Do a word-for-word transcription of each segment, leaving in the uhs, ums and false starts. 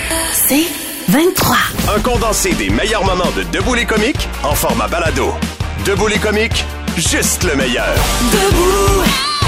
C'est vingt-trois. Un condensé des meilleurs moments de Debout les comiques en format balado. Debout les comiques, juste le meilleur. Debout,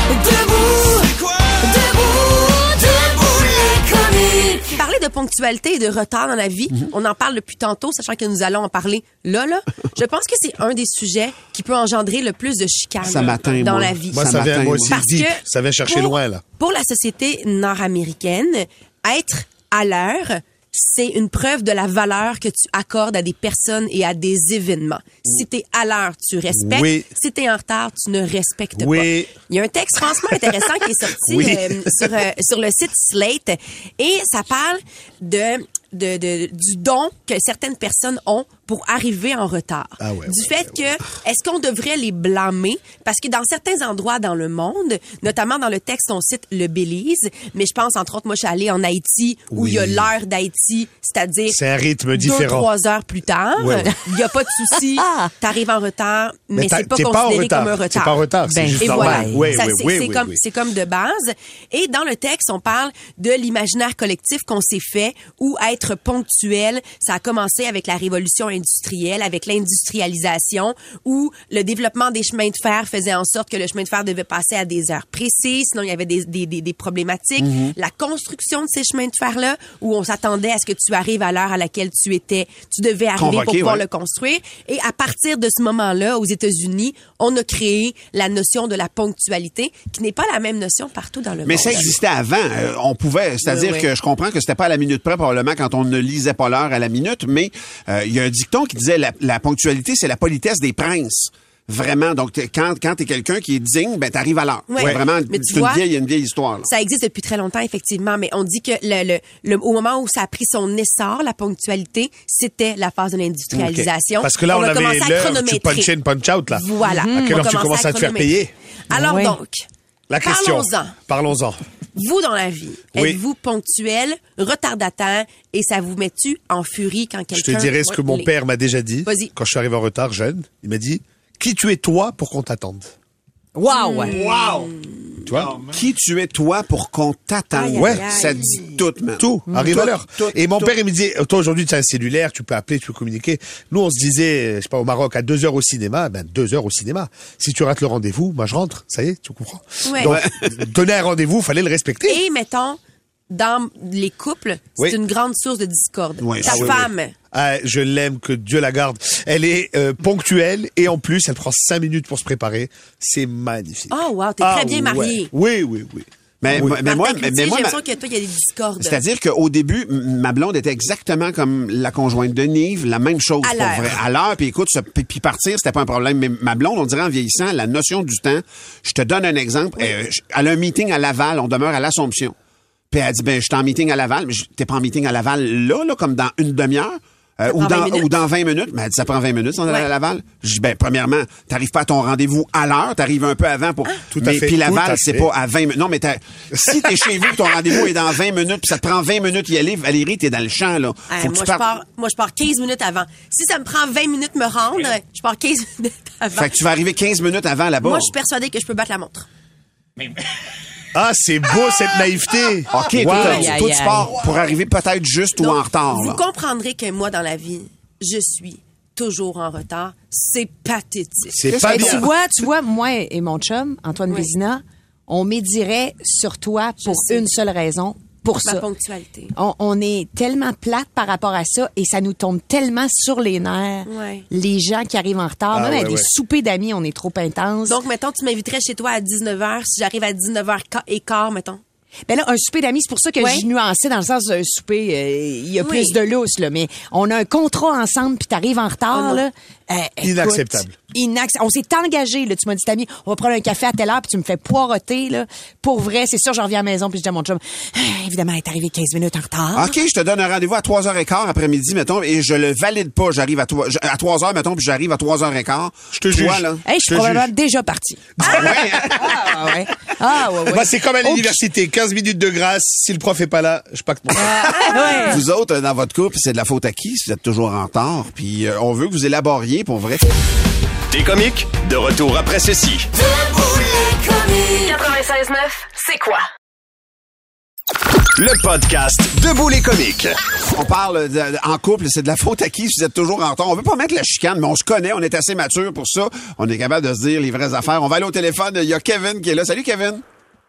debout, c'est quoi? Debout, debout les comiques. Parler de ponctualité et de retard dans la vie, mm-hmm. on en parle depuis tantôt, sachant que nous allons en parler là, là. Je pense que c'est un des sujets qui peut engendrer le plus de chicanes ça m'atteint, dans moi. la vie. Moi, ça, ça vient, moi aussi, Parce dit, que ça vient chercher pour, loin, là. Pour la société nord-américaine, être à l'heure, c'est une preuve de la valeur que tu accordes à des personnes et à des événements. Si t'es à l'heure, tu respectes. Oui. Si t'es en retard, tu ne respectes oui. pas. Il y a un texte franchement intéressant qui est sorti oui. euh, sur, euh, sur le site Slate et ça parle de, de, de du don que certaines personnes ont pour arriver en retard. Ah ouais, du ouais, fait ouais, que, ouais. est-ce qu'on devrait les blâmer? Parce que dans certains endroits dans le monde, notamment dans le texte, on cite le Belize, mais je pense, entre autres, moi, je suis allée en Haïti, où oui. il y a l'heure d'Haïti, c'est-à-dire c'est un rythme différent. Deux, trois heures plus tard. Il ouais, ouais. n'y a pas de souci. T'arrives en retard, mais, mais c'est pas considéré pas comme un retard. C'est pas en retard, c'est ben, juste et normal. Voilà. Oui, Ça, oui, c'est, oui, c'est, oui, comme, oui. c'est comme de base. Et dans le texte, on parle de l'imaginaire collectif qu'on s'est fait, où être ponctuel, ça a commencé avec la révolution industrielle, avec l'industrialisation, où le développement des chemins de fer faisait en sorte que le chemin de fer devait passer à des heures précises, sinon il y avait des, des, des, des problématiques. Mm-hmm. La construction de ces chemins de fer-là, où on s'attendait à ce que tu arrives à l'heure à laquelle tu étais, tu devais arriver Convoqué, pour pouvoir ouais. le construire. Et à partir de ce moment-là, aux États-Unis, on a créé la notion de la ponctualité, qui n'est pas la même notion partout dans le Mais monde. ça existait avant. Euh, on pouvait, c'est-à-dire oui, oui. que je comprends que c'était pas à la minute près, probablement quand on ne lisait pas l'heure à la minute, mais euh, il y a un dicton qui disait la, la ponctualité, c'est la politesse des princes. Vraiment. Donc, quand, quand t'es quelqu'un qui est digne, ben, t'arrives à l'heure. Ouais. Ouais. Vraiment, mais c'est vois, une vieille, une vieille histoire, là. Ça existe depuis très longtemps, effectivement, mais on dit que le, le, le, au moment où ça a pris son essor, la ponctualité, c'était la phase de l'industrialisation. Okay. Parce que là, on, on a avait l'heure, tu punch in, punch out, là. Voilà. Mmh. À quelle heure tu commences à, à te faire payer? Alors ouais. donc, la question. Parlons-en. Parlons-en. Vous, dans la vie, oui. êtes-vous ponctuel, retardataire, et ça vous met-tu en furie quand quelqu'un... Je te dirais ce que mon les... père m'a déjà dit. Vas-y. Quand je suis arrivé en retard, jeune, il m'a dit, qui tu es toi pour qu'on t'attende? Wow! Mmh. Wow! Tu vois? Qui tu es toi pour qu'on t'attende? Ouais. Ça dit tout, man. Tout. Mmh. Arrive tout, à l'heure. Tout, Et mon tout. père, il me dit, toi, aujourd'hui, tu as un cellulaire, tu peux appeler, tu peux communiquer. Nous, on se disait, je sais pas, au Maroc, à deux heures au cinéma, ben, deux heures au cinéma. Si tu rates le rendez-vous, moi, je rentre. Ça y est, tu comprends? Ouais. Donc, donner un rendez-vous, fallait le respecter. Et, mettons, dans les couples, c'est oui. une grande source de discorde. Oui. Ta ah, femme... Oui, oui. Ah, je l'aime, que Dieu la garde. Elle est euh, ponctuelle et en plus, elle prend cinq minutes pour se préparer. C'est magnifique. Oh, wow, t'es ah, très bien marié. Ouais. Oui, oui, oui. Mais, oui. mais, mais moi, mais, mais moi, j'ai ma... l'impression que toi, il y a des discordes. C'est-à-dire qu'au début, ma blonde était exactement comme la conjointe de Nive, la même chose. À l'heure. Pour vrai. À l'heure, puis écoute, ça, puis, puis partir, c'était pas un problème. Mais ma blonde, on dirait en vieillissant, la notion du temps, je te donne un exemple. Oui. Euh, elle a un meeting à Laval, on demeure à l'Assomption. Puis elle dit, ben, je suis en meeting à Laval, mais t'es pas en meeting à Laval là, là, comme dans une demi-heure? Euh, ou, dans, ou dans vingt minutes. Mais elle dit, ça prend vingt minutes, on est ouais. à Laval. Je dis, ben, premièrement, t'arrives pas à ton rendez-vous à l'heure, t'arrives un peu avant pour... Ah. Tout mais, à fait. Puis Laval, c'est fait. pas à vingt minutes. Non, mais t'as... si t'es chez vous, ton rendez-vous est dans vingt minutes, puis ça te prend vingt minutes y aller, Valérie, t'es dans le champ, là. Hey, Faut moi, que tu je partes... pars, moi, je pars quinze minutes avant. Si ça me prend vingt minutes me rendre, oui. je pars quinze minutes avant. Fait que tu vas arriver quinze minutes avant là-bas. Moi, je suis persuadée que je peux battre la montre. Mais... Ah, c'est beau, cette naïveté. OK, wow. toi, toi, toi, tu pars pour arriver peut-être juste Donc, ou en retard. Vous là. comprendrez que moi, dans la vie, je suis toujours en retard. C'est pathétique. C'est pas et bien. Tu vois, tu vois, moi et mon chum, Antoine oui. Vézina, on médirait sur toi pour une seule raison. Pour Ma ça. ponctualité. On, on est tellement plate par rapport à ça et ça nous tombe tellement sur les nerfs. Ouais. Les gens qui arrivent en retard. Ah, Même ouais, à des ouais. soupers d'amis, on est trop intense. Donc, mettons, tu m'inviterais chez toi à dix-neuf heures. Si j'arrive à dix-neuf heures quinze, mettons. Ben là, un souper d'amis, c'est pour ça que ouais. je nuançais dans le sens d'un souper, euh, il y a oui. plus de lousse, là. Mais on a un contrat ensemble, puis t'arrives en retard, oh, là. Euh, Inacceptable. Écoute, inac- on s'est engagé, là. Tu m'as dit, Tammy, on va prendre un café à telle heure, puis tu me fais poireauter, là. Pour vrai, c'est sûr, je reviens à la maison, puis je dis à mon chum, ah, évidemment, elle est arrivée quinze minutes en retard. OK, je te donne un rendez-vous à trois heures quinze après-midi, mettons, et je le valide pas. J'arrive à, toi, à trois heures, mettons, puis j'arrive à trois heures quinze. Je te Toi, juge. là. Hey, je suis probablement juge. déjà partie. Ah, ouais. ah, ouais. Ah, ouais, ouais. Bah, c'est comme à l'université. quinze minutes de grâce. Si le prof est pas là, je pacte mon ah, ouais. Vous autres, dans votre couple, c'est de la faute à qui si vous êtes toujours en retard? Puis euh, on veut que vous élaboriez, pour vrai. T'es comique? De retour après ceci. Debout les comiques. quatre-vingt-seize neuf, c'est quoi? Le podcast Debout les comiques. On parle de- de- en couple, c'est de la faute à qui si vous êtes toujours en retard. On veut pas mettre la chicane, mais on se connaît, on est assez mature pour ça. On est capable de se dire les vraies affaires. On va aller au téléphone. Il y a Kevin qui est là. Salut, Kevin.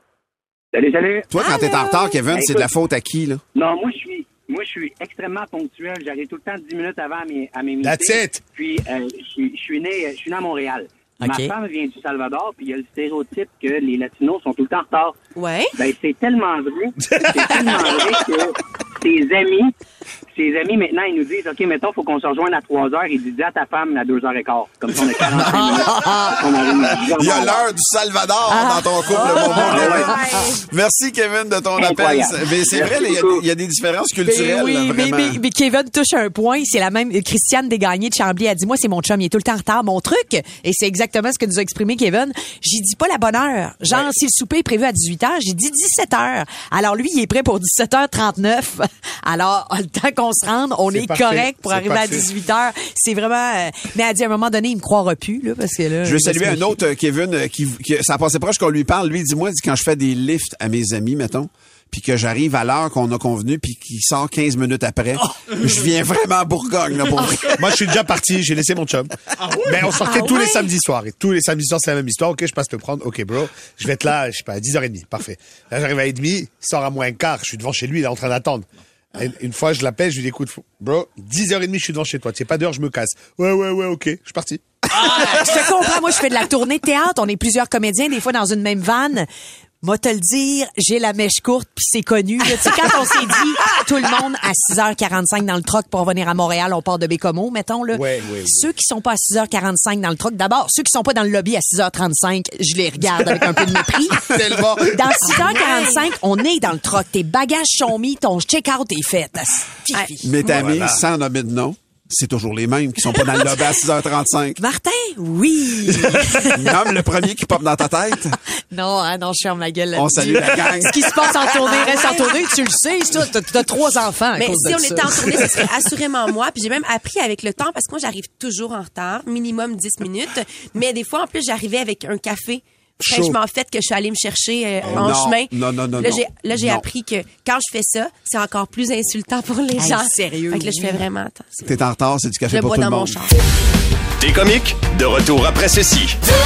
Salut, salut. Toi, quand t'es en retard, Kevin, Ben, c'est de la écoute, faute à qui, là? Non, moi, je suis, moi, je suis extrêmement ponctuel. J'arrive tout le temps dix minutes avant à mes, à mes meetings. That's it. Puis, euh, je suis- je suis né, je suis né à Montréal. OK. Ma femme vient du Salvador, puis il y a le stéréotype que les Latinos sont tout le temps en retard. Ouais. Ben, c'est tellement vrai. C'est tellement vrai que ses amis, ses amis, maintenant, ils nous disent, OK, mettons, faut qu'on se rejoigne à trois heures. Ils disent, dis à ta femme à deux heures et quart. Comme ça, on a quarante-cinq minutes. On arrive à dix heures. Il y a l'heure du Salvador dans ton couple, mon bon Kevin. Merci, Kevin, de ton appel. Incroyable. Mais c'est vrai, là, il y a- il y, a des différences culturelles, Ben oui, là, mais, vraiment. mais- mais Kevin touche un point. C'est la même. Christiane Desgagnés de Chambly a dit, moi, c'est mon chum, il est tout le temps en retard. Mon truc, et c'est exactement ce que nous a exprimé Kevin, j'y dis pas la bonne heure. Genre, si le souper est prévu à dix-huit heures, j'ai dit dix-sept heures. Alors lui, il est prêt pour dix-sept heures trente-neuf. Alors, le temps qu'on se rende, on C'est est parfait. correct pour C'est arriver parfait. à dix-huit heures. C'est vraiment... euh, mais elle dit, à un moment donné, il me croira plus, là, parce que là... Je veux il va se saluer un méfier. autre, euh, Kevin, euh, qui, qui ça a passé proche qu'on lui parle. Lui, dis-moi, dit, quand je fais des lifts à mes amis, mettons, puis que j'arrive à l'heure qu'on a convenu, puis qu'il sort quinze minutes après, je viens vraiment à Bourgogne, là, pour vrai. Moi, je suis déjà parti, j'ai laissé mon chum. Mais on sortait Ah tous ouais? les samedis soirs. Et tous les samedis soirs, c'est la même histoire. OK, je passe te prendre. OK, bro. Je vais être là, je sais pas, à dix heures trente. Parfait. Là, j'arrive à et demi, il sort à moins un quart. Je suis devant chez lui, il est en train d'attendre. Une- Une fois, je l'appelle, je lui dis, écoute, bro, dix heures trente, je suis devant chez toi. Tu sais pas d'heure, je me casse. Ouais, ouais, ouais, OK. Je suis parti. Ah, je te comprends. Moi, je fais de la tournée de théâtre. On est plusieurs comédiens, des fois dans une même vanne. Moi, te le dire, j'ai la mèche courte, puis c'est connu. là. Tu sais, quand on s'est dit, tout le monde à six heures quarante-cinq dans le troc pour venir à Montréal, on part de Bécomo, mettons. Là. Ouais, ouais, ouais. Ceux qui sont pas à six heures quarante-cinq dans le troc, d'abord, ceux qui sont pas dans le lobby à six heures trente-cinq, je les regarde avec un peu de mépris. Tellement. Dans six heures quarante-cinq, on est dans le troc. Tes bagages sont mis, ton check-out est fait. Asti. Mes amis, Voilà. sans nommer de nom, c'est toujours les mêmes qui sont pas dans le lobby à six heures trente-cinq. Martin, oui. Nomme le premier qui pop dans ta tête. Non, hein, non, je ferme ma gueule. On là-dessus. salue la gang. Ce qui se passe en tournée reste en tournée, tu le sais, ça. T'as, t'as trois enfants à Mais cause si de on ça. était en tournée, ce serait assurément moi. Puis j'ai même appris avec le temps parce que moi, j'arrive toujours en retard, minimum dix minutes. Mais des fois, en plus, j'arrivais avec un café fraîchement fait que je suis allée me chercher euh, en non, chemin. non, non, non, Là, non. j'ai, là, j'ai Non. appris que quand je fais ça, c'est encore plus insultant pour les Hey, gens. sérieux, Fait que là, je oui. fais vraiment attention. T'es en retard, c'est du Je café le pour bois tout dans le mon monde. char. T'es comiques, de retour après ceci.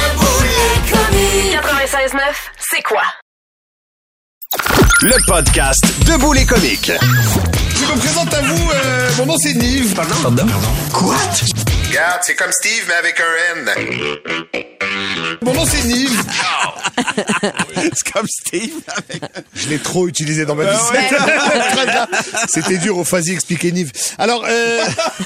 quatre-vingt-seize neuf, c'est quoi? Le podcast Debout les comiques. Je me présente à vous, euh, mon nom c'est Nive. Pardon? Pardon? Quoi? Regarde, c'est comme Steve, mais avec un N. Mon nom c'est Nive. C'est comme Steve. Avec... Je l'ai trop utilisé dans ma vie. Ah Très bien. C'était dur au Fazi expliquer Nive. Alors, euh...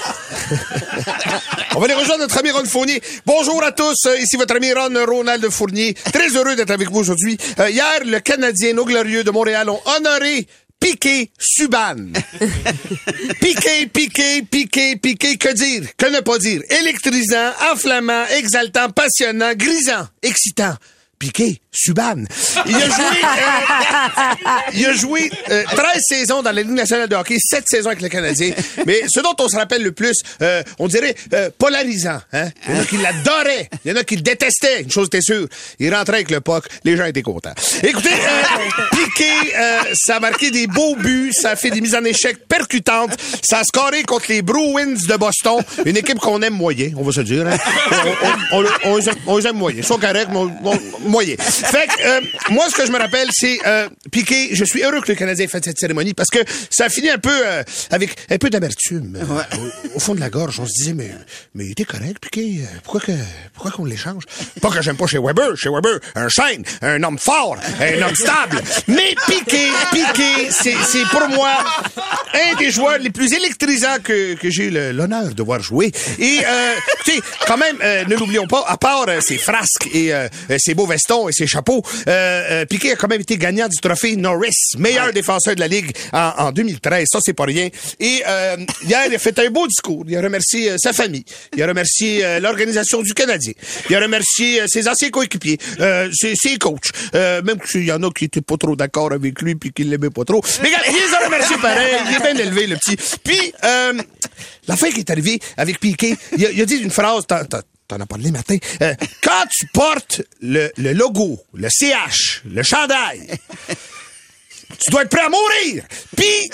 on va aller rejoindre notre ami Ron Fournier. Bonjour à tous, euh, ici votre ami Ron Ronald Fournier. Très heureux d'être avec vous aujourd'hui. Euh, hier, le Canadien, nos glorieux de Montréal, ont honoré Piqué Subban. Piqué, piqué, piqué, piqué, que dire? Que ne pas dire? Électrisant, enflammant, exaltant, passionnant, grisant, excitant. Piqué Subban. Il a joué, euh, il a joué euh, treize saisons dans la Ligue nationale de hockey, sept saisons avec le Canadien. Mais ce dont on se rappelle le plus, euh, on dirait euh, polarisant. Hein? Il y en a qui l'adoraient, il y en a qui le détestaient. Une chose était sûre, il rentrait avec le puck, les gens étaient contents. Écoutez, euh, Piqué, euh, ça a marqué des beaux buts, ça a fait des mises en échec percutantes, ça a scoré contre les Bruins de Boston, une équipe qu'on aime moyen, on va se le dire. Hein? On, on, on, on, les aime- on les aime moyen. Ils sont corrects, mais on- on- moyen. Fait que, euh, moi, ce que je me rappelle, c'est euh, Piqué. Je suis heureux que le Canadien ait fait cette cérémonie parce que ça a fini un peu euh, avec un peu d'amertume. Euh, au, au fond de la gorge, on se disait, mais, mais il était correct, Piqué. Pourquoi que, pourquoi qu'on l'échange? Pas que j'aime pas chez Weber. Chez Weber, un chêne, un homme fort, un homme stable. Mais Piqué, Piqué, c'est, c'est pour moi un des joueurs les plus électrisants que, que j'ai eu le- l'honneur de voir jouer. Et, euh, écoutez, quand même, euh, ne l'oublions pas, à part euh, ses frasques et euh, ses beaux vestons et ses chapeaux, euh, euh, Piqué a quand même été gagnant du trophée Norris, meilleur ouais. défenseur de la Ligue en, en deux mille treize. Ça, c'est pas rien. Et euh, hier, il a fait un beau discours. Il a remercié euh, sa famille. Il a remercié euh, l'organisation du Canadien. Il a remercié euh, ses anciens coéquipiers, euh, ses, ses coachs. Euh, même s'il y en a qui étaient pas trop d'accord avec lui puis qui l'aimaient pas trop. Mais regarde, il les a remerciés pareil. Il est bien élevé, le petit. Puis, euh, la fin qui est arrivée avec Piqué, il a, il a dit une phrase... T'en, t'en, T'en as parlé matin. Euh, quand tu portes le, le logo, le C H, le chandail, Tu dois être prêt à mourir! Puis...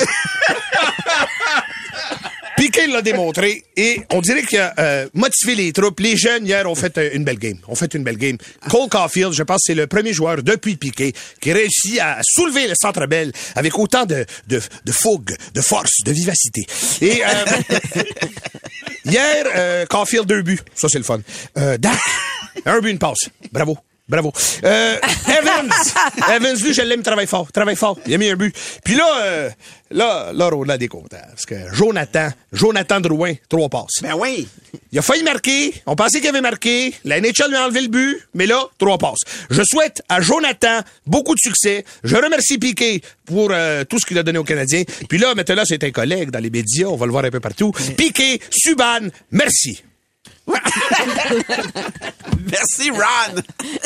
Piqué l'a démontré et on dirait qu'il a euh, motivé les troupes. Les jeunes, hier, ont fait euh, une belle game. On fait une belle game. Cole Caulfield, je pense, c'est le premier joueur depuis Piqué qui réussit à soulever le Centre Bell avec autant de, de, de fougue, de force, de vivacité. Et euh, hier, euh, Caulfield, deux buts. Ça, c'est le fun. Euh, Dak, un but, une passe. Bravo. Bravo. Euh, Evans. Evans, lui, je l'aime, travaille fort. Travaille fort. Il a mis un but. Puis là, euh, là, là, Ronald est content. Parce que Jonathan, Jonathan Drouin, trois passes. Ben oui. Il a failli marquer. On pensait qu'il avait marqué. La N H L lui a enlevé le but. Mais là, trois passes. Je souhaite à Jonathan beaucoup de succès. Je remercie Piqué pour euh, tout ce qu'il a donné aux Canadiens. Puis là, maintenant, c'est un collègue dans les médias. On va le voir un peu partout. Piqué, Subban, merci. Merci, Ron.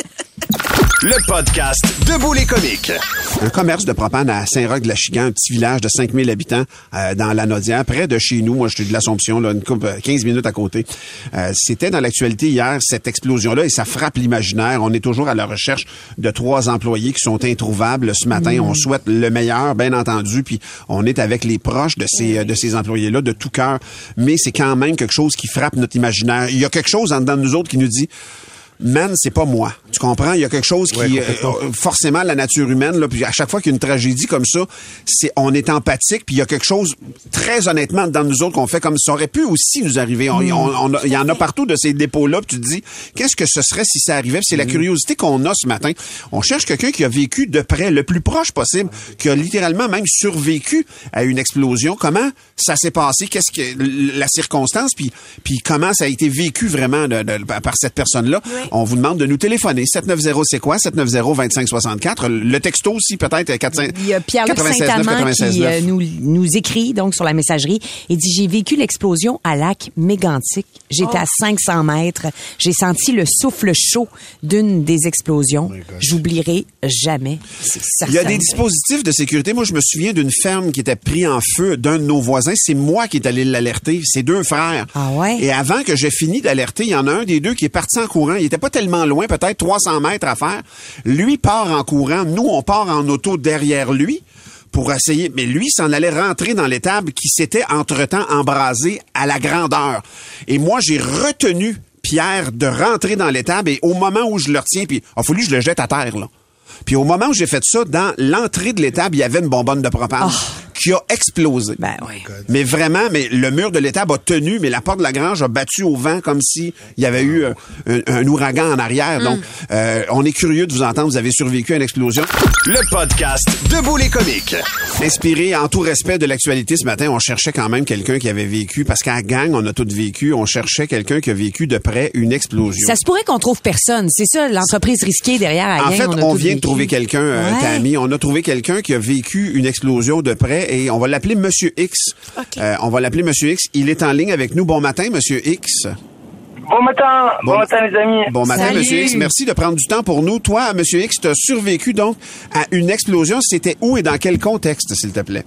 Le podcast Debout les comiques. Un commerce de propane à Saint-Roch-de-la-Chigan, un petit village de cinq mille habitants euh, dans la Naudière, près de chez nous. Moi, je suis de l'Assomption, là, une couple, quinze minutes à côté. Euh, c'était dans l'actualité hier, cette explosion-là, et ça frappe l'imaginaire. On est toujours à la recherche de trois employés qui sont introuvables. Ce matin, mmh. on souhaite le meilleur, bien entendu, puis on est avec les proches de ces, de ces employés-là de tout cœur. Mais c'est quand même quelque chose qui frappe notre imaginaire. Il y a quelque chose en dedans de nous autres qui nous dit... Man, c'est pas moi. Tu comprends? Il y a quelque chose qui, ouais, euh, forcément, la nature humaine, là, puis à chaque fois qu'il y a une tragédie comme ça, c'est, on est empathique, puis il y a quelque chose, très honnêtement, dans nous autres, qu'on fait comme ça aurait pu aussi nous arriver. On, mmh. on, on a, il y en a partout de ces dépôts-là, puis tu te dis, qu'est-ce que ce serait si ça arrivait? Puis c'est mmh. la curiosité qu'on a ce matin. On cherche quelqu'un qui a vécu de près, le plus proche possible, qui a littéralement même survécu à une explosion. Comment ça s'est passé? Qu'est-ce que, la circonstance, puis, puis comment ça a été vécu vraiment de, de, par cette personne-là? Oui. On vous demande de nous téléphoner. sept neuf zéro, c'est quoi? sept neuf zéro, deux cinq six quatre. Le texto aussi, peut-être. quatre cinq Il y a Pierre-Luc Saint-Amand qui euh, nous, nous écrit donc sur la messagerie et dit « J'ai vécu l'explosion à Lac Mégantic. J'étais oh. à cinq cents mètres. J'ai senti le souffle chaud d'une des explosions. Oh J'oublierai jamais. » Il y a des dispositifs de sécurité. Moi, je me souviens d'une ferme qui était prise en feu d'un de nos voisins. C'est moi qui est allé l'alerter. C'est deux frères. Ah ouais? Et avant que j'ai fini d'alerter, il y en a un des deux qui est parti en courant. Il était pas tellement loin, peut-être trois cents mètres à faire. Lui part en courant. Nous, on part en auto derrière lui pour essayer. Mais lui s'en allait rentrer dans l'étable qui s'était entre-temps embrasée à la grandeur. Et moi, j'ai retenu Pierre de rentrer dans l'étable et au moment où je le retiens, puis il a fallu que je le jette à terre, là. Puis au moment où j'ai fait ça, dans l'entrée de l'étable, il y avait une bonbonne de propane. Oh. Qui a explosé. Ben oui. Mais vraiment, mais le mur de l'étable a tenu, mais la porte de la grange a battu au vent comme si il y avait eu euh, un, un ouragan en arrière. Mm. Donc, euh, on est curieux de vous entendre. Vous avez survécu à une explosion. Le podcast Debout les comiques. Inspiré en tout respect de l'actualité ce matin, on cherchait quand même quelqu'un qui avait vécu, parce qu'à gang, on a tous vécu, on cherchait quelqu'un qui a vécu de près une explosion. Ça se pourrait qu'on trouve personne. C'est ça, l'entreprise risquée derrière à En gang, fait, on, a on vient vécu. de trouver quelqu'un, euh, ouais. Tammy. On a trouvé quelqu'un qui a vécu une explosion de près et on va l'appeler Monsieur X. Okay. Euh, on va l'appeler Monsieur X. Il est en ligne avec nous. Bon matin, Monsieur X. Bon matin. Bon, bon matin, les amis. Bon matin, Salut. Monsieur X. Merci de prendre du temps pour nous. Toi, Monsieur X, tu as survécu donc à une explosion. C'était où et dans quel contexte, s'il te plaît?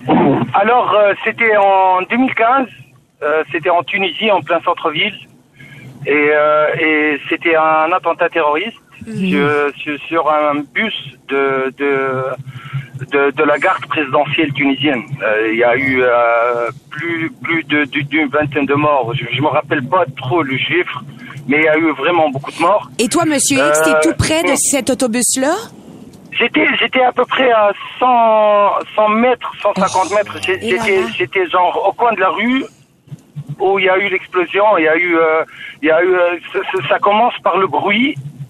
Alors, euh, c'était en deux mille quinze. Euh, c'était en Tunisie, en plein centre-ville. Et, euh, et c'était un attentat terroriste mmh. sur, sur, sur un bus de... de De, de la garde présidentielle tunisienne. Euh, il y a eu euh, plus plus de, de d'une vingtaine de morts. Je, je me rappelle pas trop le chiffre, mais il y a eu vraiment beaucoup de morts. Et toi, Monsieur X, t'es euh, tout près de cet autobus-là? J'étais j'étais à peu près à cent mètres, cent cinquante mètres. J'étais j'étais genre au coin de la rue où il y a eu l'explosion. Il y a eu euh, il y a eu euh, ça, ça commence par le bruit.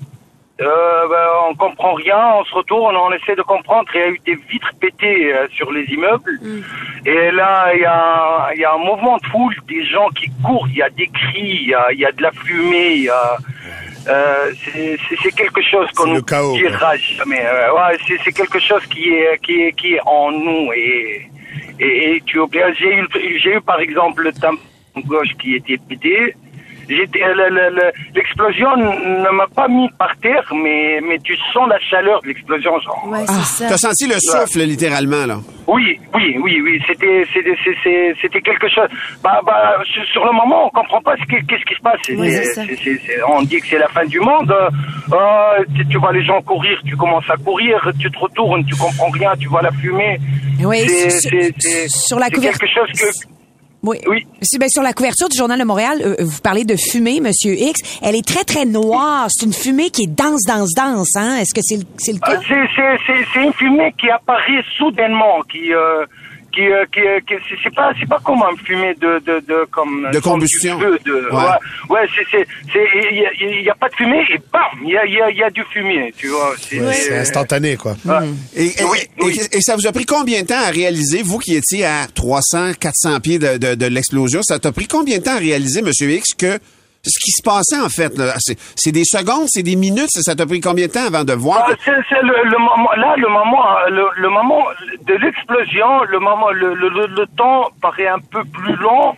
Euh, ben, on comprend rien, on se retourne, on essaie de comprendre. Il y a eu des vitres pétées euh, sur les immeubles. Mm. Et là, il y a, il y a un mouvement de foule, des gens qui courent, il y a des cris, il y a, il y a de la fumée, il y a... Euh, c'est, c'est, c'est quelque chose qu'on ne dira jamais. Euh, ouais, c'est, c'est quelque chose qui est, qui est, qui est en nous. Et, et, et tu oublies, j'ai eu, j'ai eu par exemple le tampon gauche qui était pété. j'étais, le- le- le- l'explosion ne m'a pas mis par terre, mais, mais tu sens la chaleur de l'explosion, genre. Ouais, c'est ça. T'as senti le souffle, littéralement, là. Oui, oui, oui, oui, c'était, c'était, c'est- c'est- c'était quelque chose. Bah, bah, sur sur le moment, on comprend pas ce qui, qu'est-ce qui se passe. C'est- Oui, c'est c'est- ça. c'est- c'est- c'est- on dit que c'est la fin du monde. Euh, tu, tu vois les gens courir, tu commences à courir, tu te retournes, tu comprends rien, tu vois la fumée. Oui, C'est- sur- c'est- c'est- sur la c'est couverture. quelque chose que. Oui. Oui. C'est- Ben, sur la couverture du Journal de Montréal, euh, vous parlez de fumée, Monsieur X. Elle est très, très noire. C'est une fumée qui est dense, dense, dense. Hein? Est-ce que c'est le, c'est le Euh, cas? C'est, c'est, c'est, c'est une fumée qui apparaît soudainement, qui, euh, qui, euh, qui, euh, qui c'est, c'est pas, c'est pas comme une fumée de, de, de, comme, De comme combustion. du feu, de, Ouais. ouais, ouais, c'est, c'est, c'est, il y a, il y a pas de fumée et bam, il y a, il y a, il y a du fumier, tu vois. C'est, Ouais, c'est instantané, quoi. ouais. Et, et- Oui, et- oui. et ça vous a pris combien de temps à réaliser, vous qui étiez à trois cents, quatre cents pieds de, de, de l'explosion, ça t'a pris combien de temps à réaliser, Monsieur X, que ce qui se passait, en fait, là, c'est, c'est des secondes, c'est des minutes, ça t'a pris combien de temps avant de voir? Ah, c'est, c'est le, le moment, là, le moment, le, le moment de l'explosion, le moment, le, le, le, le temps paraît un peu plus long.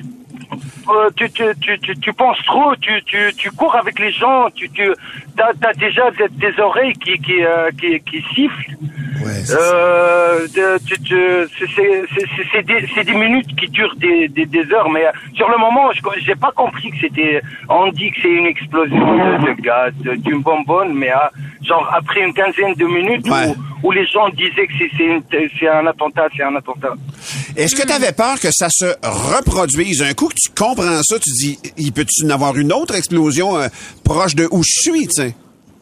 Euh, tu, tu, tu, tu, tu penses trop, tu, tu, tu cours avec les gens, tu, tu, t'as, t'as déjà des, des oreilles qui, qui, euh, qui, qui sifflent. Ouais, c'est Euh, de, tu, tu, c'est, c'est, c'est, c'est, c'est des, c'est des minutes qui durent des, des, des heures, mais euh, sur le moment, je, j'ai pas compris que c'était, on dit que c'est une explosion de, de gaz, de- d'une bonbonne, mais euh, genre après une quinzaine de minutes Ouais. où, où les gens disaient que c'est, c'est, une- c'est un attentat, c'est un attentat. Est-ce que tu avais peur que ça se reproduise? Un coup que tu comprends ça, tu dis, il peut-tu y avoir une autre explosion euh, proche de où je suis, tu sais?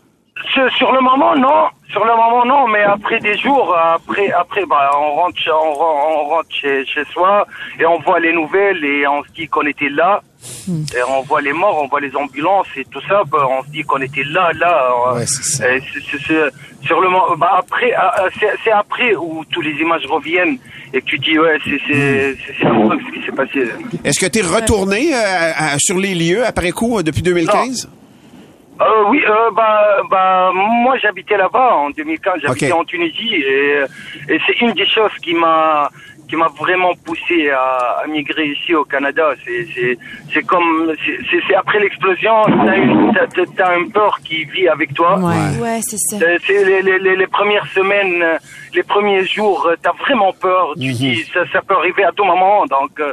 Sur, sur le moment, non. Sur le moment, non. Mais après des jours, après, après, bah, on rentre, chez- on, ren- on rentre chez, chez soi et on voit les nouvelles et on se dit qu'on était là. Et on voit les morts, on voit les ambulances et tout ça. Bah, on se dit qu'on était là, là. Ouais, c'est ça. Et c'est- c'est- c'est- sur le moment, bah, après, euh, euh, c'est, c'est après où tous les images reviennent et que tu dis ouais, c'est, c'est, c'est, c'est un truc ce qui s'est passé. Est-ce que tu es retourné euh, à- à- sur les lieux après coup euh, depuis deux mille quinze? Euh, oui, euh, bah, bah, moi j'habitais là-bas en deux mille quinze, j'habitais Ok. en Tunisie et, et c'est une des choses qui m'a qui m'a vraiment poussé à, à migrer ici au Canada. C'est c'est c'est comme c'est c'est, c'est après l'explosion, t'as une t'as, t'as- t'as une peur qui vit avec toi. Ouais. Ouais, c'est ça. Euh, C'est les, les, les, les premières semaines, euh, les premiers jours, euh, t'as vraiment peur. Tu dis ça, ça peut arriver à tout moment. Donc euh,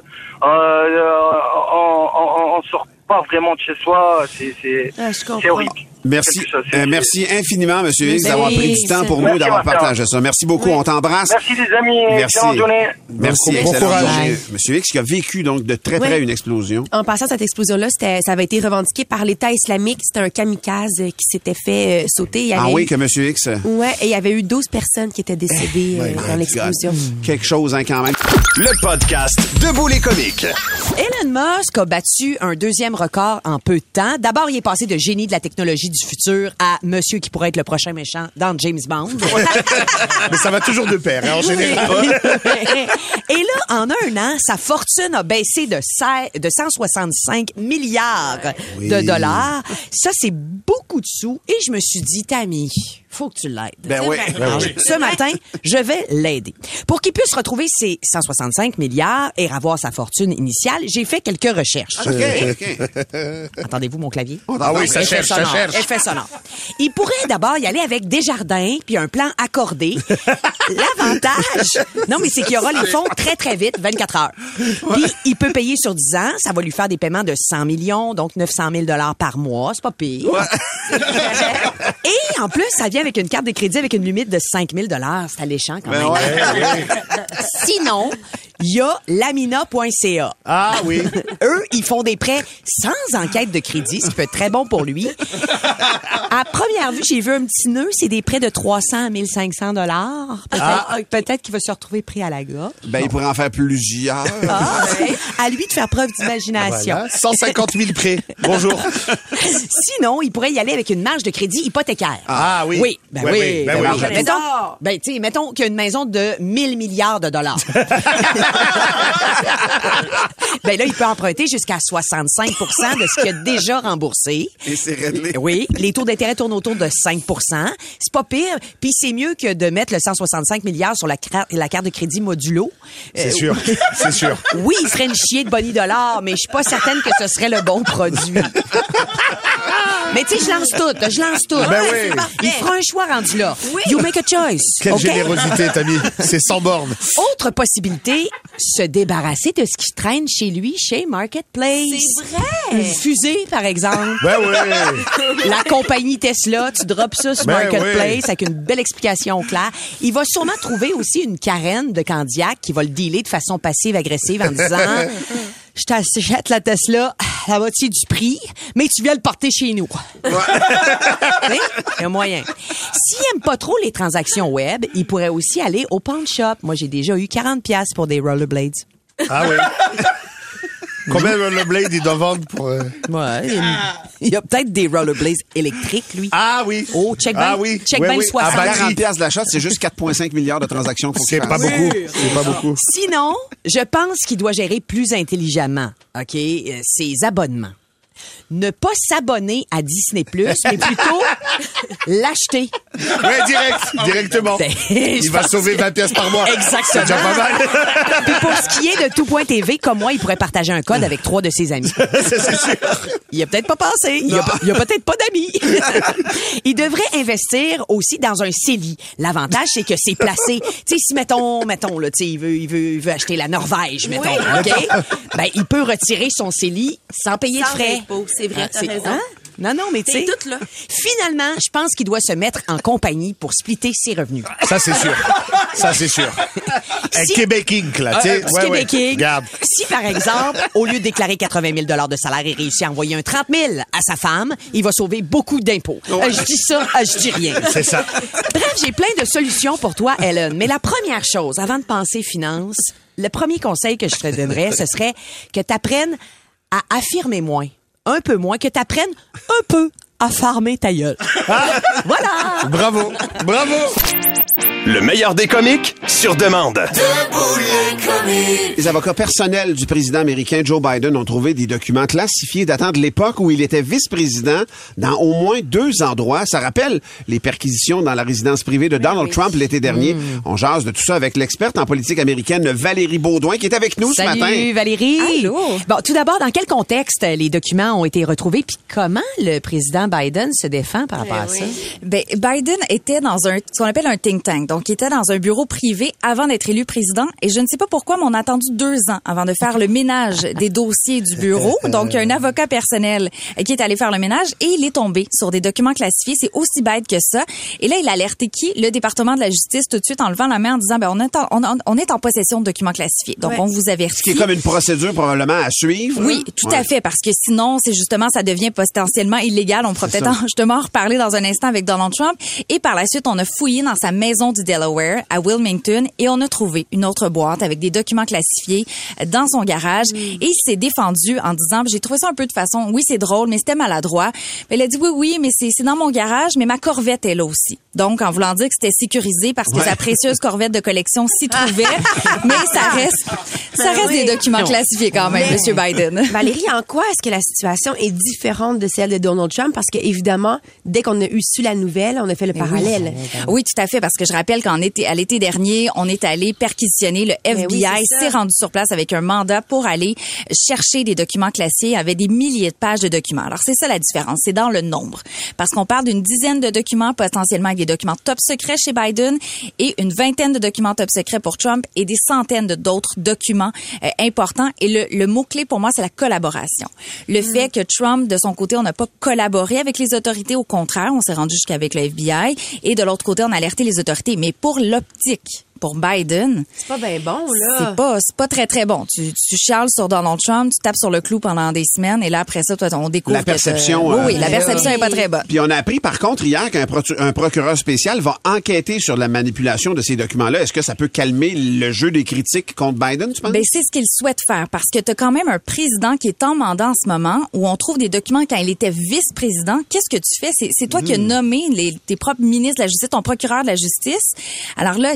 euh, on, on, on sort pas vraiment de chez soi. C'est c'est Ah, je comprends. c'est horrible. Merci, Quelque chose, c'est- euh, c'est- merci infiniment, Monsieur X, Ben d'avoir oui, pris du temps c'est- pour nous, Merci, d'avoir Martin. partagé ça. Merci beaucoup, on t'embrasse. Merci les amis, Merci. excellente journée. Merci, Bon excellente courage. journée. Monsieur X qui a vécu donc de très près Ouais. une explosion. En passant, cette explosion-là, c'était, ça avait été revendiqué par l'État islamique. C'était un kamikaze euh, qui s'était fait euh, sauter. Il y Ah avait oui, eu- que Monsieur X, euh, Ouais, et il y avait eu douze personnes qui étaient décédées euh, dans l'explosion. quelque chose hein, quand même. Le podcast Debout les comiques. Elon Musk a battu un deuxième record en peu de temps. D'abord, il est passé de génie de la technologie du futur à monsieur qui pourrait être le prochain méchant dans James Bond. Mais ça va toujours de pair, hein, en général. Et là, en un an, sa fortune a baissé de, seize de cent soixante-cinq milliards de dollars. Ça, c'est beaucoup de sous. Et je me suis dit, Tammy, faut que tu l'aides. Ben oui. Alors, ce matin, je vais l'aider. Pour qu'il puisse retrouver ses cent soixante-cinq milliards et avoir sa fortune initiale, j'ai fait quelques recherches. OK, OK. Entendez-vous mon clavier? Ah oui, ça Effet cherche, ça sonore, cherche. effet sonore. Il pourrait d'abord y aller avec Desjardins puis un plan accordé. L'avantage, non, mais c'est qu'il y aura les fonds très, très vite, vingt-quatre heures. Puis, il peut payer sur dix ans. Ça va lui faire des paiements de cent millions, donc neuf cent mille dollars par mois. C'est pas pire. Et en plus, ça vient avec une carte de crédit avec une limite de cinq mille dollars. C'est alléchant quand Ben même. ouais. Sinon, il y a lamina point c a. Ah oui. Eux, ils font des prêts sans enquête de crédit, ce qui peut être très bon pour lui. À première vue, j'ai vu un petit nœud, c'est des prêts de trois cents à mille cinq cents dollars. Peut-être peut-être qu'il va se retrouver pris à la gorge. Ben, il pourrait en faire plusieurs. Ah, ouais. À lui de faire preuve d'imagination. Voilà. cent cinquante mille prêts. Bonjour. Sinon, il pourrait y aller avec une marge de crédit hypothécaire. Ah oui. Oui, ben Ouais, oui. oui, ben Ben oui. oui. Mettons, ben, tu sais, mettons qu'il y a une maison de mille milliards de dollars. Ben là, il peut emprunter jusqu'à soixante-cinq pour cent de ce qu'il a déjà remboursé. Et c'est réglé. Oui, les taux d'intérêt tournent autour de cinq pour cent. C'est pas pire. Puis c'est mieux que de mettre le cent soixante-cinq milliards sur la, cra- la carte de crédit modulo. C'est Euh, sûr, c'est sûr. Oui, il ferait une chier de Bonnie Dollar, mais je suis pas certaine que ce serait le bon produit. Mais tu sais, je lance tout, je lance tout. Ben oui. Il fera un choix rendu là. Oui. You make a choice. Quelle OK? générosité, Tammy. C'est sans borne. Autre possibilité, se débarrasser de ce qui traîne chez lui, chez Marketplace. C'est vrai. Une fusée, par exemple. Ben oui. La compagnie Tesla, tu drops ça sur Ben Marketplace oui. avec une belle explication claire. Il va sûrement trouver aussi une Karen de Candiac qui va le dealer de façon passive-agressive en disant « Je t'achète la Tesla à la moitié du prix, mais tu viens le porter chez nous. » Oui, il y a moyen. S'il aime pas trop les transactions web, il pourrait aussi aller au pawn shop. Moi, j'ai déjà eu quarante piastres pour des rollerblades. Ah oui. Combien de rollerblades il doit vendre pour... euh, Ouais, il y a- il y a peut-être des rollerblades électriques, lui. Ah oui. Oh, check Ah bien oui. check Oui, bien oui. le soixante. À batterie. quarante piastres de l'achat, c'est juste quatre virgule cinq milliards de transactions. qu'il faut C'est qu'il pas fasse. beaucoup. C'est pas beaucoup. Sinon, je pense qu'il doit gérer plus intelligemment, OK, euh, ses abonnements. Ne pas s'abonner à Disney plus, mais plutôt l'acheter. Ouais, direct. Directement. Ben, Il je va pense sauver que- vingt pièces par mois. Exactement. C'est déjà pas mal. Puis pour ce qui est de Tout Point T V, comme moi, il pourrait partager un code avec trois de ses amis. C'est sûr. Il a peut-être pas pensé. Il a, il a peut-être pas d'amis. Il devrait investir aussi dans un C E L I. L'avantage, c'est que c'est placé. Tu sais, si mettons, mettons, là, tu sais, il veut, il veut, il veut acheter la Norvège, mettons, OK? Ben, il peut retirer son C E L I sans payer Sans de frais. impôt, c'est vrai, t'as C'est- raison. hein? Non, non, mais tu C'est sais. tout, là. Finalement, je pense qu'il doit se mettre en compagnie pour splitter ses revenus. Ça, c'est sûr. Ça, c'est sûr. Un Si- Québec Inc, là, Un- tu un sais. petit Ouais, ouais. Québec Inc. Regarde. Si, par exemple, au lieu de déclarer quatre-vingt mille dollars de salaire, il réussit à envoyer un trente mille à sa femme, il va sauver beaucoup d'impôts. Euh, je dis ça, euh, je dis rien. C'est ça. Bref, j'ai plein de solutions pour toi, Ellen. Mais la première chose, avant de penser finances, le premier conseil que je te donnerais, ce serait que tu apprennes à affirmer moins. Un peu moins, que tu apprennes un peu à farmer ta gueule. Voilà! Bravo. Bravo. Le meilleur des comiques sur demande. Les avocats personnels du président américain Joe Biden ont trouvé des documents classifiés datant de l'époque où il était vice-président dans au moins deux endroits. Ça rappelle les perquisitions dans la résidence privée de Donald Trump l'été dernier. On jase de tout ça avec l'experte en politique américaine Valérie Baudouin qui est avec nous Salut, ce matin. Valérie. Allô. Bon, tout d'abord, dans quel contexte les documents ont été retrouvés, puis comment le président Biden se défend par rapport à ça? Ben, Biden était dans un, ce qu'on appelle un think tank. Donc, il était dans un bureau privé avant d'être élu président. Et je ne sais pas pourquoi, mais on a attendu deux ans avant de faire le ménage des dossiers du bureau. Donc, il y a un avocat personnel qui est allé faire le ménage et il est tombé sur des documents classifiés. C'est aussi bête que ça. Et là, il a alerté qui? Le département de la justice tout de suite en levant la main en disant, ben, on est en, on, on est en possession de documents classifiés. Donc, Ouais. on vous avertit. Ce qui est comme une procédure probablement à suivre. Oui, tout Ouais. à fait, parce que sinon, c'est justement, ça devient potentiellement illégal. On pourra C'est peut-être ça. en- justement en reparler dans un instant avec Donald Trump. Et par la suite, on a fouillé dans sa maison du Delaware, à Wilmington, et on a trouvé une autre boîte avec des documents classifiés dans son garage. Et il s'est défendu en disant, j'ai trouvé ça un peu de façon, oui, c'est drôle, mais c'était maladroit. Mais il a dit, oui, oui, mais c'est c'est dans mon garage, mais ma Corvette est là aussi. Donc, en voulant dire que c'était sécurisé parce que Ouais. sa précieuse Corvette de collection s'y trouvait. Mais ça reste, ça Ben reste oui. des documents classifiés quand même, Monsieur Biden. Valérie, en quoi est-ce que la situation est différente de celle de Donald Trump? Parce que, évidemment, dès qu'on a eu su la nouvelle, on a fait le parallèle. Oui, tout à fait, parce que je rappelle qu'en été, à l'été dernier, on est allé perquisitionner. Le F B I oui, c'est ça. s'est rendu sur place avec un mandat pour aller chercher des documents classifiés. Il y avait des milliers de pages de documents. Alors, c'est ça la différence. C'est dans le nombre. Parce qu'on parle d'une dizaine de documents, potentiellement avec des documents top secrets chez Biden et une vingtaine de documents top secrets pour Trump et des centaines de d'autres documents euh, importants. Et le, le mot-clé pour moi, c'est la collaboration. Le fait que Trump, de son côté, on n'a pas collaboré avec les autorités. Au contraire, on s'est rendu jusqu'avec le F B I. Et de l'autre côté, on a alerté les autorités. Mais pour l'optique, pour Biden, C'est pas bien bon, là. c'est pas c'est pas très très bon. Tu tu chiales sur Donald Trump, tu tapes sur le clou pendant des semaines et là après ça toi on découvre La que t'as- perception, Oui euh, oui, la oui. perception est pas très bonne. Puis on a appris par contre hier qu'un protu- un procureur spécial va enquêter sur la manipulation de ces documents-là. Est-ce que ça peut calmer le jeu des critiques contre Biden, tu penses? Ben c'est ce qu'il souhaite faire parce que tu as quand même un président qui est en mandat en ce moment où on trouve des documents quand il était vice-président. Qu'est-ce que tu fais? C'est, c'est toi qui as nommé les, tes propres ministres de la justice, ton procureur de la justice. Alors là, il faut qu'on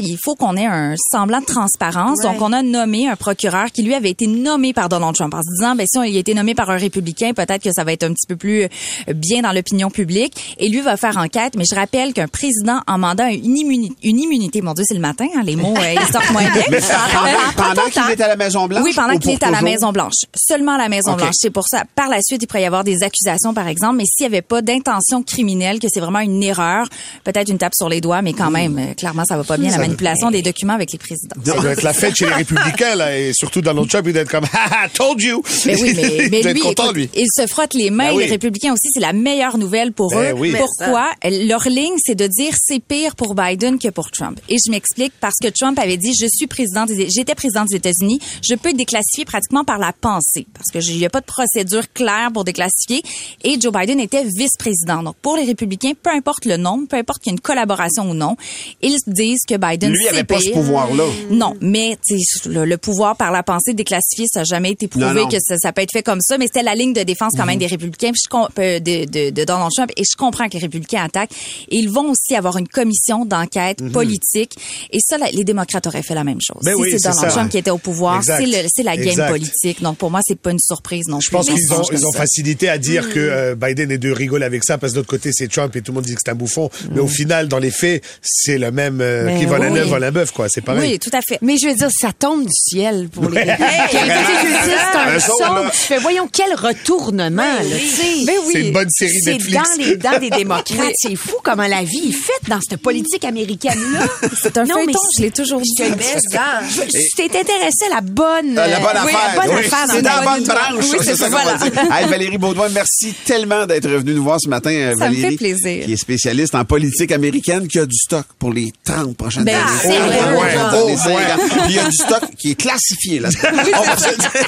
qu'on ait un semblant de transparence. Ouais. Donc, on a nommé un procureur qui, lui, avait été nommé par Donald Trump en se disant, ben si on, il a été nommé par un républicain, peut-être que ça va être un petit peu plus bien dans l'opinion publique. Et lui va faire enquête. Mais je rappelle qu'un président en mandat a une immunité, une immunité. Mon Dieu, c'est le matin, hein, les mots, euh, ils sortent moins bien. Mais pendant, pendant qu'il est à la Maison-Blanche? Oui, pendant ou qu'il pour est à la toujours? Maison-Blanche. Seulement à la Maison-Blanche. Okay. C'est pour ça. Par la suite, il pourrait y avoir des accusations, par exemple. Mais s'il n'y avait pas d'intention criminelle, que c'est vraiment une erreur, peut-être une tape sur les doigts, mais quand même, euh, clairement, ça va pas bien, la manipulation des documents avec les présidents. Ça doit être la fête chez les républicains, là, et surtout Donald Trump, il doit être comme, ha ha, told you! Mais oui, mais, il mais doit lui, être content, écoute, lui. il se frotte les mains. Ben oui. Les républicains aussi, c'est la meilleure nouvelle pour Ben eux. oui. Pourquoi? Leur ligne, c'est de dire c'est pire pour Biden que pour Trump. Et je m'explique parce que Trump avait dit, je suis président des, j'étais président des États-Unis, je peux déclassifier pratiquement par la pensée. Parce que il n'y a pas de procédure claire pour déclassifier. Et Joe Biden était vice-président. Donc, pour les républicains, peu importe le nombre, peu importe qu'il y ait une collaboration ou non, ils disent que Biden, Lui, il c'est avait pas ce pire. pouvoir-là. Non, mais tu sais, le, le pouvoir par la pensée déclassifié, ça n'a jamais été prouvé Non, non. que ça, ça peut être fait comme ça, mais c'était la ligne de défense quand même Mhm. des républicains, puis je com- euh, de, de, de Donald Trump, et je comprends que les républicains attaquent. Et ils vont aussi avoir une commission d'enquête Mhm. politique, et ça, la- les démocrates auraient fait la même chose. Ben si oui, c'est c'est Donald ça. Trump qui était au pouvoir, Exact. c'est le- c'est la game Exact. politique. Donc pour moi, c'est pas une surprise non Je plus. pense Mais qu'ils ça ont, change ils comme ont ça. facilité à dire que euh, Biden et deux rigolent avec ça parce que de l'autre côté, c'est Trump et tout le monde dit que c'est un bouffon. Mais au final, dans les faits, c'est le même euh, Mais qui vole un oui. œuf, vole un bœuf, quoi. C'est pareil. Oui, tout à fait. Mais je veux dire, ça tombe du ciel pour les Ouais. républicains. Hey, Tu sais, je veux dire, c'est un Un saut, son. là. Tu fais, voyons, quel retournement, là, tu sais. Ben oui. C'est une bonne série C'est Netflix. dans les dents des démocrates. C'est fou comment la vie est faite dans cette politique américaine-là. C'est un Non, mais feuilleton, c'est- je l'ai toujours dit. Je te dis, je- Tu t'es intéressé à la bonne... Euh, la bonne euh, oui, affaire. la bonne Oui. affaire dans C'est ta dans la bonne vie. branche. Oui, c'est ça, qu'on va voilà. dire. Hey, Valérie Baudouin, merci tellement d'être revenue nous voir ce matin. euh, Ça me Valérie, fait plaisir. qui est spécialiste en politique américaine, qui a du stock pour les trente prochaines Ben, années. c'est Oh, vrai. ouais, Oh, dans les ouais. cinq ans. Puis il y a du stock qui est classifié. Là. On va se le dire.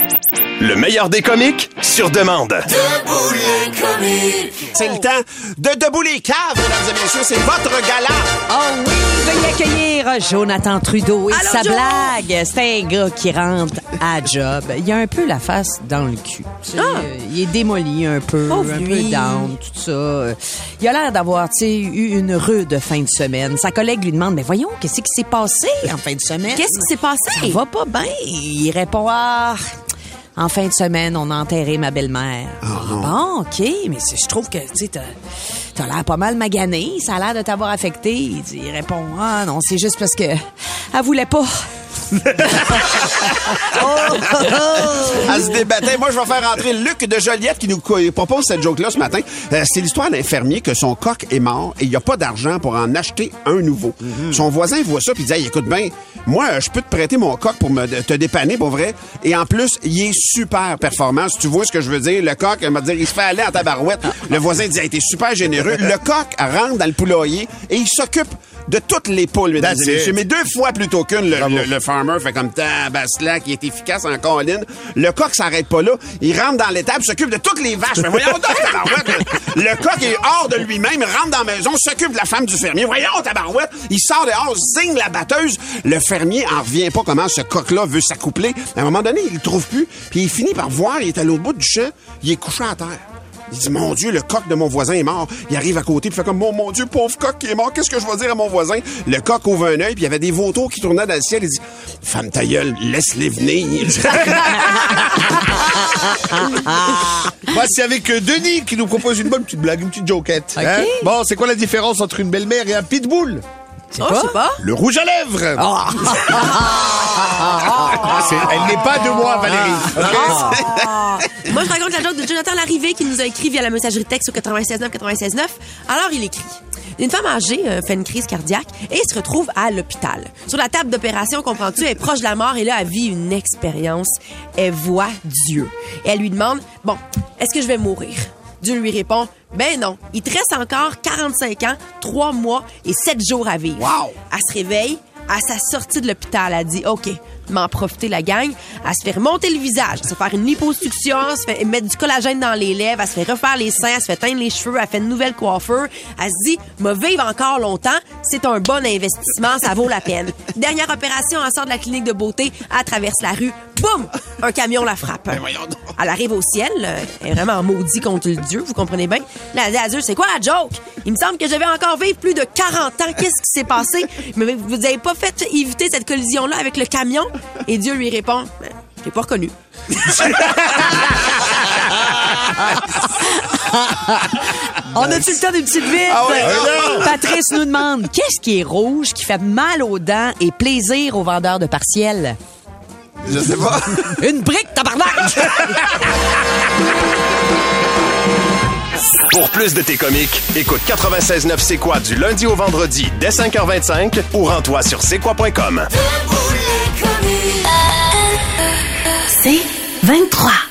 Le meilleur des comiques sur demande. C'est le temps de Debout les caves, mesdames et messieurs. C'est votre gala. Oh oui, veuillez accueillir Jonathan Trudeau et Allô, sa Joe? blague. C'est un gars qui rentre à job. Il a un peu la face dans le cul. Tu sais, Ah! euh, il est démoli un peu, Pauvre un lui. peu down, tout ça. Euh, Il a l'air d'avoir, tu sais, eu une rude fin de semaine. Sa collègue lui demande, mais voyons, qu'est-ce qui s'est passé en fin de semaine? Qu'est-ce qui s'est passé? Ça va pas bien. Il répond, ah... En fin de semaine, on a enterré ma belle-mère. Ah bon, OK, mais c'est- je trouve que, tu sais, t'as, t'as l'air pas mal magané. Ça a l'air de t'avoir affecté. Il, dit- il répond, ah non, c'est juste parce que elle voulait pas. Elle se débattait. Moi, je vais faire entrer Luc de Joliette qui nous co- propose cette joke-là ce matin. Euh, c'est l'histoire d'un fermier que son coq est mort et il n'y a pas d'argent pour en acheter un nouveau. Son voisin voit ça puis il dit, hey, écoute bien, moi, euh, je peux te prêter mon coq pour me, te dépanner, pour vrai. Et en plus, il est super performant. Si tu vois ce que je veux dire, le coq, il m'a dit, il se fait aller en tabarouette. Le voisin dit, hey, t'es super généreux. Le coq rentre dans le poulailler et il s'occupe de toutes les poules, mesdames That's et messieurs. it. Mais deux fois plutôt qu'une, le, Bravo. le, le farmer fait comme tabaslac, qui est efficace en colline. Le coq s'arrête pas là. Il rentre dans l'étable, s'occupe de toutes les vaches. Mais voyons donc, tabarouette. Le, le coq est hors de lui-même, il rentre dans la maison, s'occupe de la femme du fermier. Voyons, tabarouette. Il sort dehors, zing la batteuse. Le fermier en revient pas comment ce coq-là veut s'accoupler. À un moment donné, il le trouve plus. Puis il finit par voir, il est à l'autre bout du champ, il est couché à terre. Il dit, mon Dieu, le coq de mon voisin est mort. Il arrive à côté, puis fait comme, mon, mon Dieu, pauvre coq qui est mort, qu'est-ce que je vais dire à mon voisin? Le coq ouvre un œil, puis il y avait des vautours qui tournaient dans le ciel. Il dit, femme ta gueule, laisse-les venir. Voici avec euh, Denis qui nous propose une bonne petite blague, une petite jokette. OK. Hein? Bon, c'est quoi la différence entre une belle-mère et un pitbull? Oh, je sais pas. Le rouge à lèvres. Ah, c'est- elle n'est pas de moi, Valérie. OK? Moi, je raconte la joke de Jonathan Larrivé qui nous a écrit via la messagerie texte au quatre-vingt-seize neuf quatre-vingt-seize neuf. Alors, il écrit. Une femme âgée euh, fait une crise cardiaque et se retrouve à l'hôpital. Sur la table d'opération, comprends-tu, elle est proche de la mort et là, elle vit une expérience. Elle voit Dieu. Et elle lui demande, bon, est-ce que je vais mourir? Dieu lui répond, ben non, il te reste encore quarante-cinq ans, trois mois et sept jours à vivre. Wow! Elle se réveille, à sa sortie de l'hôpital, elle dit, OK, m'en profiter la gang. Elle se fait remonter le visage, elle se fait faire une liposuction, elle se fait mettre du collagène dans les lèvres, elle se fait refaire les seins, elle se fait teindre les cheveux, elle fait une nouvelle coiffure. Elle se dit, me vivre encore longtemps, c'est un bon investissement, ça vaut la peine. Dernière opération, elle sort de la clinique de beauté, elle traverse la rue, boum! Un camion la frappe. Elle arrive au ciel, elle est vraiment maudite contre le Dieu, vous comprenez bien. Là, elle dit à Dieu, c'est quoi la joke? Il me semble que je vais encore vivre plus de quarante ans. Qu'est-ce qui s'est passé? Mais vous n'avez pas fait éviter cette collision-là avec le camion? Et Dieu lui répond, ben, je l'ai pas reconnu. On a-tu le temps d'une petite vite? Ah oui, Euh, Patrice nous demande, qu'est-ce qui est rouge, qui fait mal aux dents et plaisir aux vendeurs de partiels? Je sais pas. Une brique, tabarnak! Pour plus de tes comiques, écoute quatre-vingt-seize neuf C'est quoi du lundi au vendredi dès cinq heures vingt-cinq ou rends-toi sur c'est quoi point com. C'est vingt-trois.